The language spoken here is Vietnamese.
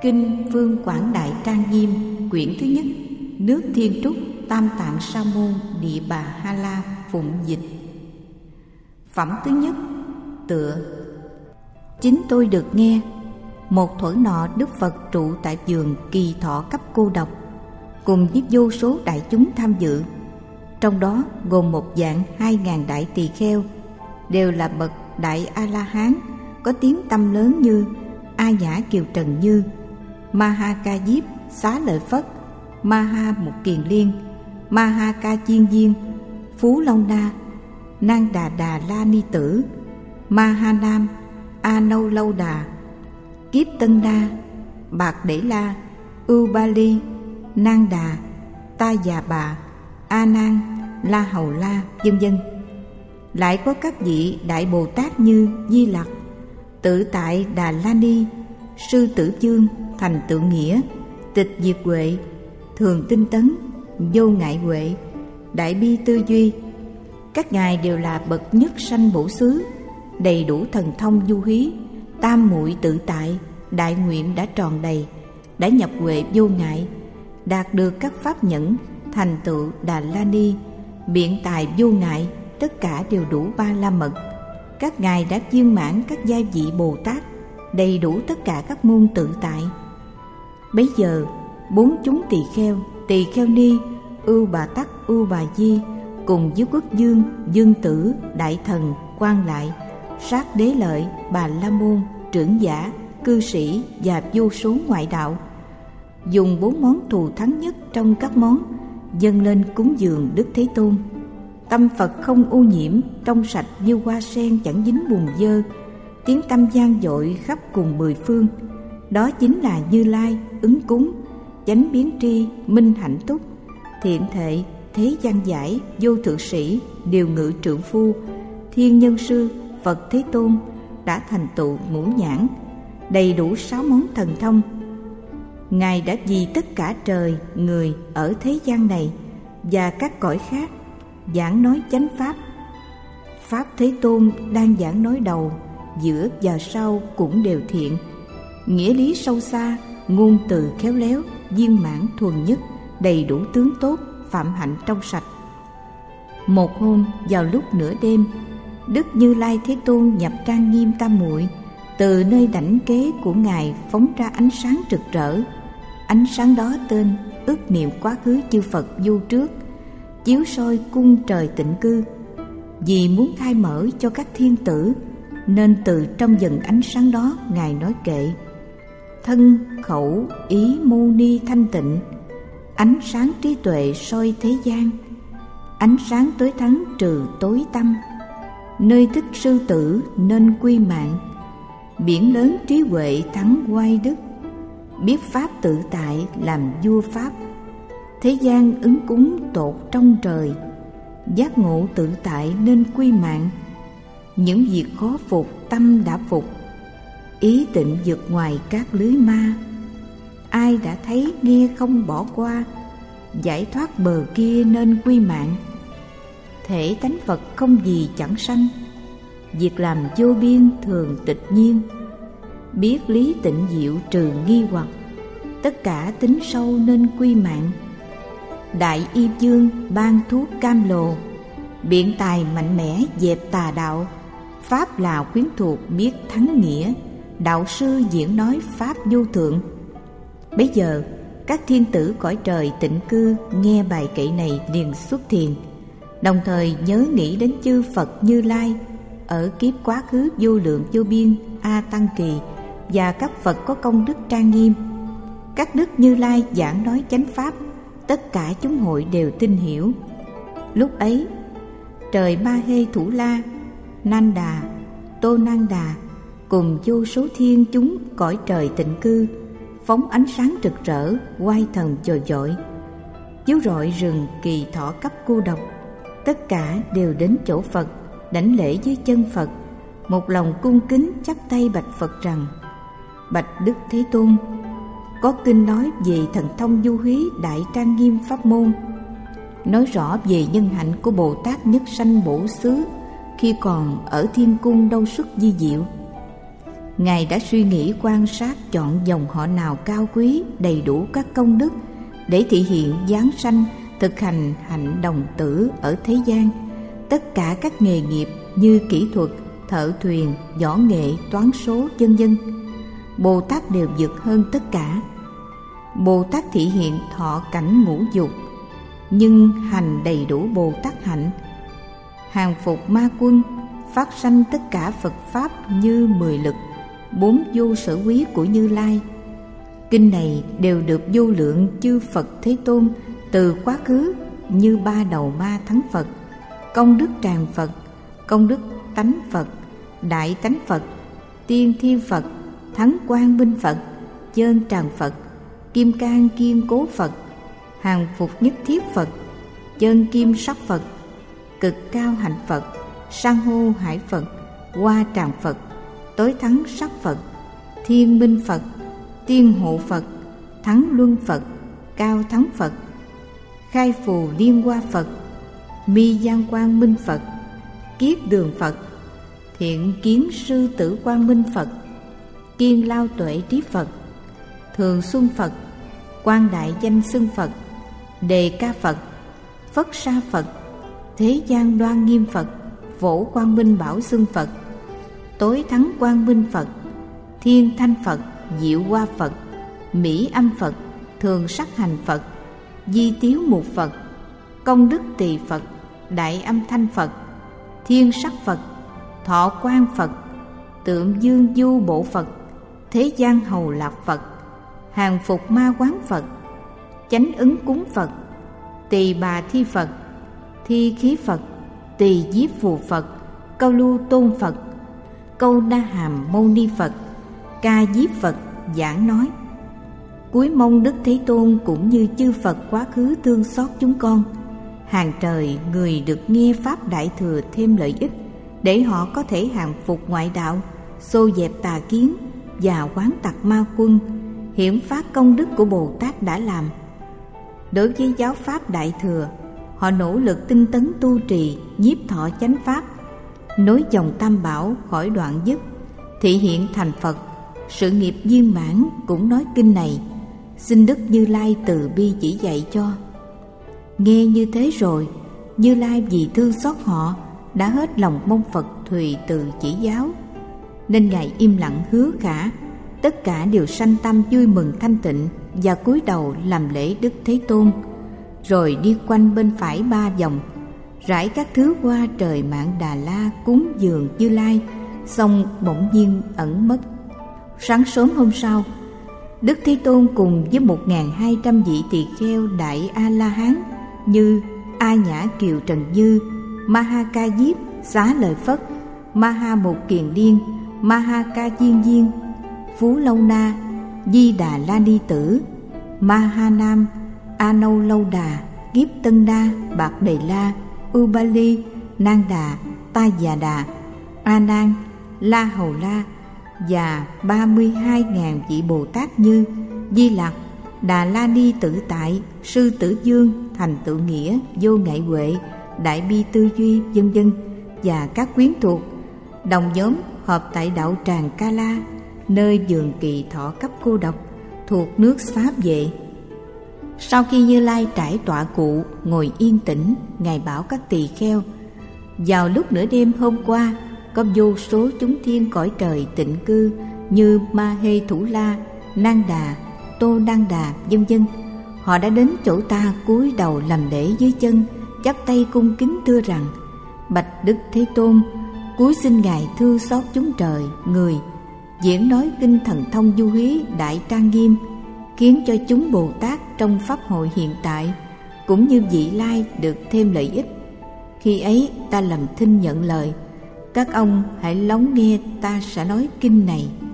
Kinh Phương Quảng Đại Trang Nghiêm, quyển thứ nhất, nước Thiên Trúc, Tam Tạng Sa Môn Địa Bà Ha La phụng dịch. Phẩm thứ nhất, tựa. Chính tôi được nghe, một thuở nọ Đức Phật trụ tại vườn Kỳ Thọ cấp cô độc, cùng với vô số đại chúng tham dự. Trong đó gồm một vạn 2.000 đại tỳ kheo, đều là bậc đại A-la-hán, có tiếng tăm lớn như A Nhã Kiều Trần Như, Ma Ha Ca Diếp Xá Lợi Phất, Ma Ha Mục Kiền Liên, Ma Ha Ca Chiên Viên, Phú Long Na, Nang Đà Đà La Ni Tử, Ma Ha Nam, A Nâu Lâu Đà, Kiếp Tân Na, Bạc Đế La, Ưu Ba Ly, Nang Đà, Ta Già Bà, A Nan, La Hầu La, vân vân. Lại có các vị đại Bồ Tát như Di Lặc, Tự Tại Đà La Ni, Sư Tử Chương, Thành Tựu Nghĩa, Tịch Diệt Huệ, Thường Tinh Tấn, Vô Ngại Huệ, Đại Bi Tư Duy. Các ngài đều là bậc nhất sanh bổ xứ, đầy đủ thần thông du hí, tam muội tự tại, đại nguyện đã tròn đầy, đã nhập huệ vô ngại, đạt được các pháp nhẫn, thành tựu Đà La Ni, biện tài vô ngại, tất cả đều đủ ba la mật. Các ngài đã viên mãn các giai vị Bồ Tát, đầy đủ tất cả các môn tự tại. Bấy giờ 4 chúng tỳ kheo ni, Ưu Bà Tắc, Ưu Bà Di, cùng với Quốc Dương, Dương Tử, Đại Thần, Quan Lại, Sát Đế Lợi, Bà La Môn, Trưởng Giả, Cư Sĩ và vô số ngoại đạo, dùng 4 món thù thắng nhất trong các món dâng lên cúng dường Đức Thế Tôn. Tâm Phật không ô nhiễm, trong sạch như hoa sen chẳng dính bùn dơ, tiếng tâm vang dội khắp cùng 10 phương. Đó chính là Như Lai, ứng cúng, chánh biến tri, minh hạnh túc, thiện thệ, thế gian giải, vô thượng sĩ, điều ngự trượng phu, thiên nhân sư, Phật Thế Tôn đã thành tựu ngũ nhãn, đầy đủ 6 món thần thông. Ngài đã vì tất cả trời, người ở thế gian này và các cõi khác giảng nói chánh pháp. Pháp Thế Tôn đang giảng nói đầu, giữa và sau cũng đều thiện, nghĩa lý sâu xa, ngôn từ khéo léo, viên mãn thuần nhất, đầy đủ tướng tốt, phạm hạnh trong sạch. Một hôm vào lúc nửa đêm, Đức Như Lai Thế Tôn nhập trang nghiêm tam muội, từ nơi đảnh kế của ngài phóng ra ánh sáng rực rỡ. Ánh sáng đó tên ức niệm quá khứ chư Phật vô trước, chiếu soi cung trời tịnh cư. Vì muốn khai mở cho các thiên tử, nên từ trong dần ánh sáng đó ngài nói kệ: thân khẩu ý mâu ni thanh tịnh, ánh sáng trí tuệ soi thế gian, ánh sáng tối thắng trừ tối tăm, nơi thức sư tử nên quy mạng, biển lớn trí huệ thắng oai đức, biết pháp tự tại làm vua pháp, thế gian ứng cúng tột trong trời, giác ngộ tự tại nên quy mạng, những việc khó phục tâm đã phục, ý tịnh vượt ngoài các lưới ma, ai đã thấy nghe không bỏ qua, giải thoát bờ kia nên quy mạng, thể tánh Phật không gì chẳng sanh, việc làm vô biên thường tịch nhiên, biết lý tịnh diệu trừ nghi hoặc, tất cả tính sâu nên quy mạng, đại y dương ban thuốc cam lồ, biện tài mạnh mẽ dẹp tà đạo, pháp là quyến thuộc biết thắng nghĩa, đạo sư diễn nói pháp vô thượng. Bấy giờ các thiên tử cõi trời tịnh cư nghe bài kệ này liền xuất thiền, đồng thời nhớ nghĩ đến chư Phật Như Lai ở kiếp quá khứ vô lượng vô biên A Tăng Kỳ và các Phật có công đức trang nghiêm. Các đức Như Lai giảng nói chánh pháp, tất cả chúng hội đều tin hiểu. Lúc ấy trời Ma Hê Thủ La, Nan Đà, Tô Nan Đà cùng vô số thiên chúng cõi trời tịnh cư phóng ánh sáng rực rỡ, oai thần chồi chội, chiếu rọi rừng Kỳ Thọ cấp cô độc. Tất cả đều đến chỗ Phật, đảnh lễ dưới chân Phật, một lòng cung kính chắp tay bạch Phật rằng: bạch Đức Thế Tôn, có kinh nói về thần thông du hí đại trang nghiêm pháp môn, nói rõ về nhân hạnh của Bồ Tát nhất sanh bổ xứ khi còn ở thiên cung đâu xuất di diệu. Ngài đã suy nghĩ quan sát chọn dòng họ nào cao quý, đầy đủ các công đức để thị hiện giáng sanh, thực hành hạnh đồng tử ở thế gian. Tất cả các nghề nghiệp như kỹ thuật, thợ thuyền, võ nghệ, toán số, vân vân, Bồ Tát đều vượt hơn tất cả. Bồ Tát thị hiện thọ cảnh ngũ dục, nhưng hành đầy đủ Bồ Tát hạnh, hàng phục ma quân, phát sanh tất cả Phật Pháp như 10 lực, 4 vô sở quý của Như Lai. Kinh này đều được vô lượng chư Phật Thế Tôn từ quá khứ như ba đầu ma thắng Phật, công đức tràng Phật, công đức tánh Phật, đại tánh Phật, tiên thiên Phật, thắng quang minh Phật, chơn tràng Phật, kim cang kiên cố Phật, hàng phục nhất thiết Phật, chơn kim sắc Phật, cực cao hạnh Phật, san hô hải Phật, hoa tràng Phật, tối thắng sắc Phật, thiên minh Phật, tiên hộ Phật, thắng luân Phật, cao thắng Phật, khai phù liên hoa Phật, mi gian quang minh Phật, kiết đường Phật, thiện kiến sư tử quang minh Phật, kiên lao tuệ trí Phật, thường xuân Phật, quan đại danh xưng Phật, đề ca Phật, phất sa Phật, thế gian đoan nghiêm Phật, phổ quang minh bảo xưng Phật, tối thắng quang minh Phật, thiên thanh Phật, diệu hoa Phật, mỹ âm Phật, thường sắc hành Phật, di tiếu mục Phật, công đức tỳ Phật, đại âm thanh Phật, thiên sắc Phật, thọ quang Phật, tượng dương du bộ Phật, thế gian hầu lạc Phật, hàng phục ma quán Phật, chánh ứng cúng Phật, tỳ bà thi Phật, thi khí Phật, tỳ diếp phù Phật, câu lưu tôn Phật, câu đa hàm mâu ni Phật, ca diếp Phật giảng nói. Cúi mong Đức Thế Tôn cũng như chư Phật quá khứ thương xót chúng con. Hàng trời người được nghe pháp đại thừa thêm lợi ích, để họ có thể hàng phục ngoại đạo, xô dẹp tà kiến và quán tặc ma quân, hiển phát công đức của Bồ Tát đã làm. Đối với giáo pháp đại thừa, họ nỗ lực tinh tấn tu trì, nhiếp thọ chánh pháp, nối dòng tam bảo khỏi đoạn dứt, thị hiện thành Phật, sự nghiệp viên mãn. Cũng nói kinh này, xin Đức Như Lai từ bi chỉ dạy cho. Nghe như thế rồi, Như Lai vì thương xót họ đã hết lòng mong Phật thùy từ chỉ giáo, nên Ngài im lặng hứa khả. Tất cả đều sanh tâm vui mừng thanh tịnh và cúi đầu làm lễ Đức Thế Tôn, rồi đi quanh bên phải 3 vòng, rải các thứ hoa trời Mạn Đà La cúng dường Như Lai, xong bỗng nhiên ẩn mất. Sáng sớm hôm sau, Đức Thế Tôn cùng với 1.200 vị tỳ kheo đại A La Hán như A Nhã Kiều Trần Như, Ma Ha Ca Diếp, Xá Lợi Phất, Ma Ha Một Kiền Liên, Ma Ha Ca Diên Diên, Phú Lâu Na, Di Đà La Ni Tử, Ma Ha Nam, A Nâu Lâu Đà, Kiếp Tân Đa, Bạc Đề La, Ubali, Nang Đà, Ta Già Đà, A Nan, La Hầu La và 32.000 vị Bồ Tát như Di Lặc, Đà La Ni Tự Tại, Sư Tử Dương, Thành Tựu Nghĩa, Vô Ngại Huệ, Đại Bi Tư Duy, vân vân, và các quyến thuộc đồng nhóm họp tại đạo tràng Ca La, nơi vườn Kỳ Thọ Cấp Cô Độc thuộc nước Pháp Vệ. Sau khi Như Lai trải tọa cụ ngồi yên tĩnh, Ngài bảo các tỳ kheo: vào lúc nửa đêm hôm qua, có vô số chúng thiên cõi trời tịnh cư như Ma Hê Thủ La, Nang Đà, Tô Đăng Đà, vân vân. Họ đã đến chỗ ta cúi đầu làm lễ dưới chân, chắp tay cung kính thưa rằng: bạch Đức Thế Tôn, cúi xin Ngài thương xót chúng trời người, diễn nói kinh thần thông du hí đại trang nghiêm, khiến cho chúng Bồ Tát trong pháp hội hiện tại cũng như vị lai được thêm lợi ích. Khi ấy ta làm thinh nhận lời, các ông hãy lắng nghe ta sẽ nói kinh này.